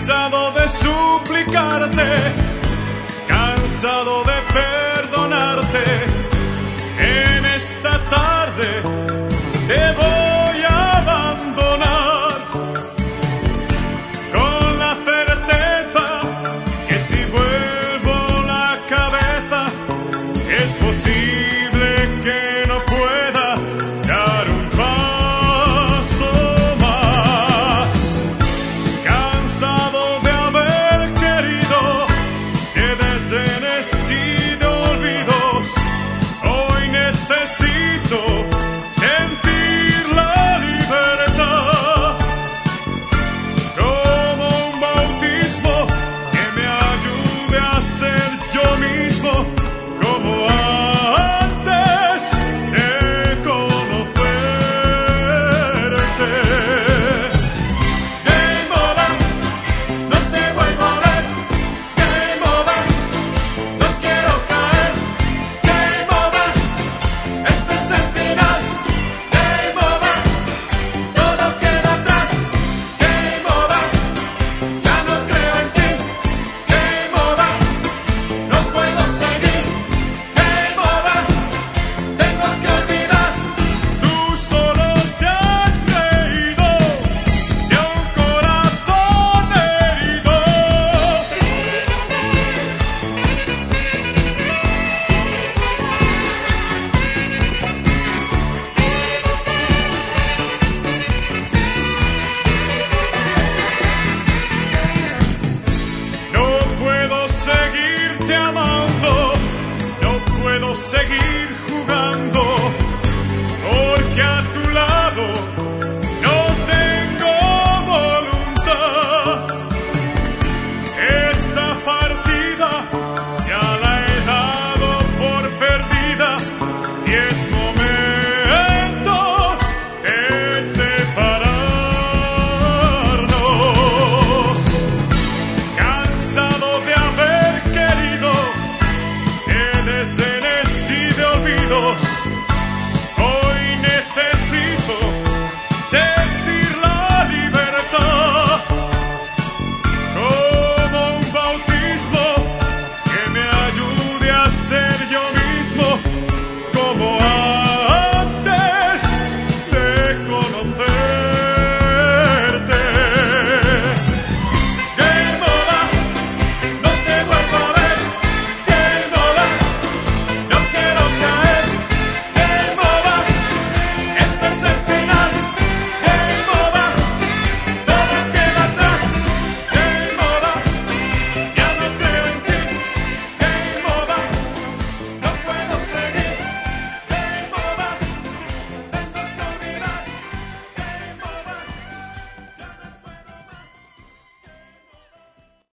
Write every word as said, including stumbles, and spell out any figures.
cansado de suplicarte, cansado de perdonarte. En esta tarde te voy a abandonar, con la certeza que si vuelvo la cabeza es posible que no pueda dar un paso más. Cansado de haber querido que desdenes y de olvidos, hoy necesito sentir la libertad, como un bautismo que me ayude a ser yo mismo, como antes de conocerte. Game over, no te vuelvo a ver. Game over, no quiero caer. Game over, este es el final. Game over, todo queda atrás. Game over, ya no creo en ti. Game over, no puedo seguir. Game over, tengo que olvidar. Tú solo te has reído de un corazón herido. No puedo seguirte amando, no puedo seguir